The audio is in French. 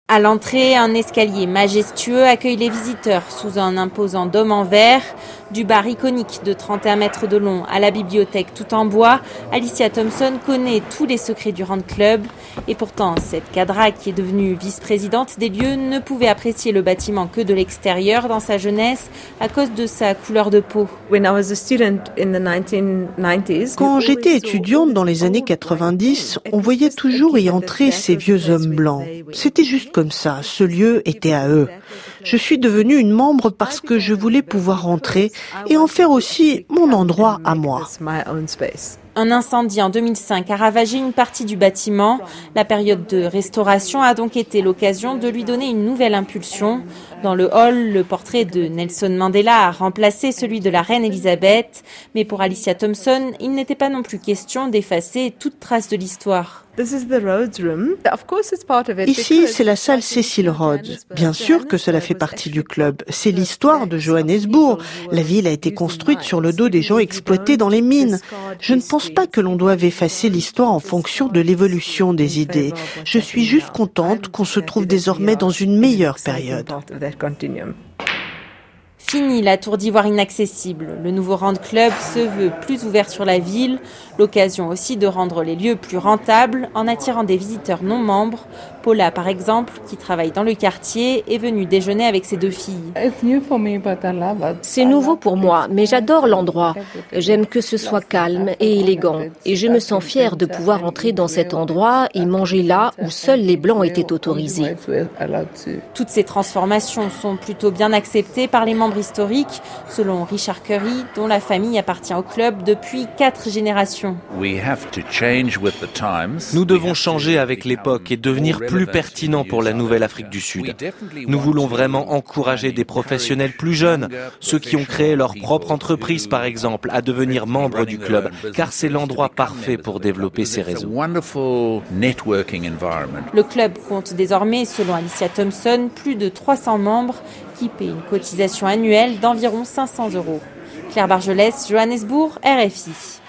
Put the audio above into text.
À l'entrée, un escalier majestueux accueille les visiteurs sous un imposant dôme en verre. Du bar iconique de 31 mètres de long à la bibliothèque tout en bois, Alicia Thompson connaît tous les secrets du Rand Club. Et pourtant, cette cadra qui est devenue vice-présidente des lieux ne pouvait apprécier le bâtiment que de l'extérieur dans sa jeunesse à cause de sa couleur de peau. Quand j'étais étudiante dans les années 90, on voyait toujours y entrer ces vieux hommes blancs. C'était juste comme ça, ce lieu était à eux. Je suis devenue une membre parce que je voulais pouvoir rentrer et en faire aussi mon endroit à moi. Un incendie en 2005 a ravagé une partie du bâtiment. La période de restauration a donc été l'occasion de lui donner une nouvelle impulsion. Dans le hall, le portrait de Nelson Mandela a remplacé celui de la reine Elisabeth. Mais pour Alicia Thompson, il n'était pas non plus question d'effacer toute trace de l'histoire. Ici, c'est la salle Cecil Rhodes. Bien sûr que cela fait partie du club. C'est l'histoire de Johannesburg. La ville a été construite sur le dos des gens exploités dans les mines. Je ne pense pas que l'on doive effacer l'histoire en fonction de l'évolution des idées. Je suis juste contente qu'on se trouve désormais dans une meilleure période. Fini la tour d'ivoire inaccessible. Le nouveau Rand Club se veut plus ouvert sur la ville. L'occasion aussi de rendre les lieux plus rentables en attirant des visiteurs non membres. Paula, par exemple, qui travaille dans le quartier, est venue déjeuner avec ses 2 filles. C'est nouveau pour moi, mais j'adore l'endroit. J'aime que ce soit calme et élégant. Et je me sens fière de pouvoir entrer dans cet endroit et manger là où seuls les Blancs étaient autorisés. Toutes ces transformations sont plutôt bien acceptées par les membres historiques, selon Richard Curry, dont la famille appartient au club depuis 4 générations. Nous devons changer avec l'époque et devenir plus pertinents pour la nouvelle Afrique du Sud. Nous voulons vraiment encourager des professionnels plus jeunes, ceux qui ont créé leur propre entreprise par exemple, à devenir membres du club, car c'est l'endroit parfait pour développer ces réseaux. Le club compte désormais, selon Alicia Thompson, plus de 300 membres qui paient une cotisation annuelle d'environ 500 €. Claire Bargelès, Johannesburg, RFI.